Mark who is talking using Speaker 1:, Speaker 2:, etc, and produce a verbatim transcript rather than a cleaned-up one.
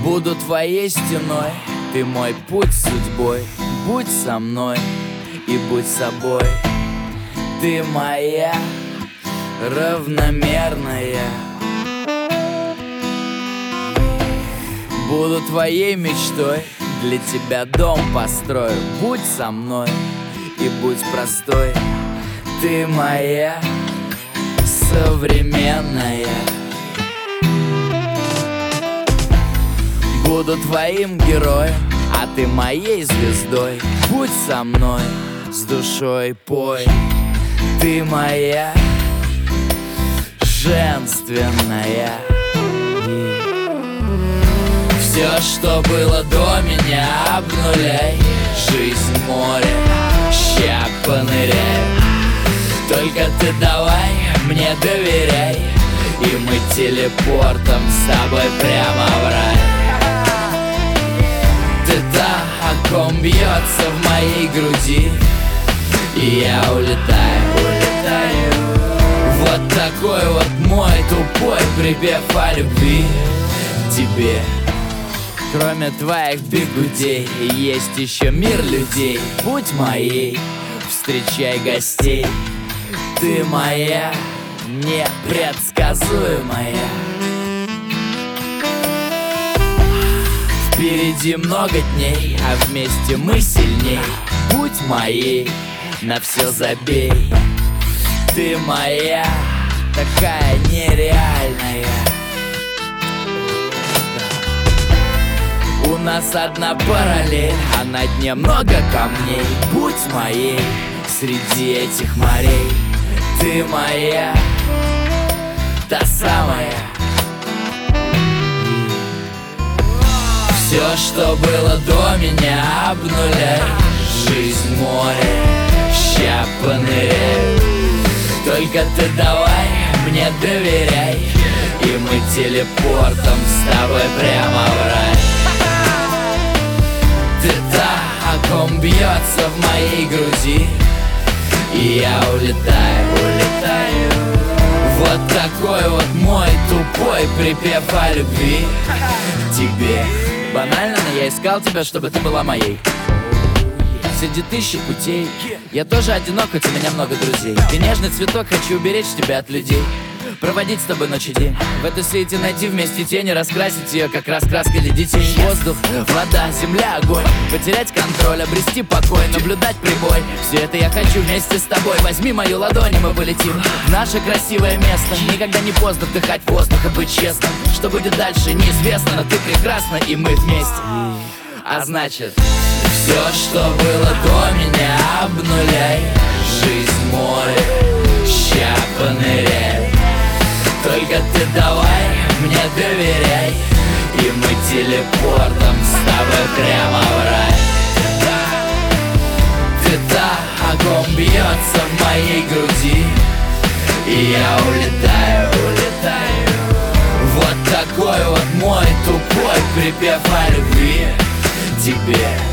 Speaker 1: Буду твоей стеной, ты мой путь судьбой. Будь со мной и будь собой. Ты моя равномерная. Буду твоей мечтой, для тебя дом построю. Будь со мной и будь простой. Ты моя современная. Буду твоим героем, а ты моей звездой. Будь со мной, с душой пой. Ты моя женственная. Все, что было до меня, обнуляй. Жизнь море, ща поныряй. Только ты давай мне доверяй, и мы телепортом с тобой прямо в рай. Ты та, о ком бьется в моей груди, и я улетаю, улетаю. Вот такой вот мой тупой припев о любви тебе. Кроме твоих бигудей есть еще мир людей. Будь моей, встречай гостей. Ты моя непредсказуемая. Впереди много дней, а вместе мы сильней. Будь моей, на все забей. Ты моя, такая нереальная. У нас одна параллель, а на дне много камней. Будь моей среди этих морей. Ты моя, та самая. Все, что было до меня, обнуляй. Жизнь море, ща поныряй. Только ты давай мне доверяй, и мы телепортом с тобой прямо в рай. Ты та, о ком бьется в моей груди, и я улетаю, улетаю. Вот такой вот мой тупой припев о любви тебе. Банально, но я искал тебя, чтобы ты была моей. Среди тысячи путей я тоже одинок, хоть у меня много друзей. Ты нежный цветок, хочу уберечь тебя от людей. Проводить с тобой ночь и день. В этой свете найти вместе тени, раскрасить ее, как раскраской для детей. Воздух, вода, земля, огонь. Потерять контроль, обрести покой, наблюдать прибой. Все это я хочу вместе с тобой. Возьми мою ладонь, и мы полетим в наше красивое место. Никогда не поздно вдыхать воздух и быть честным. Что будет дальше, неизвестно, но ты прекрасна, и мы вместе. А значит, все, что было до меня, обнуляй. Жизнь море, ща поныряй. Только ты давай мне доверяй, и мы телепортом с тобой прямо в рай. Ты та, о ком бьется в моей груди, и я улетаю, улетаю. Вот такой вот мой тупой припев о любви тебе.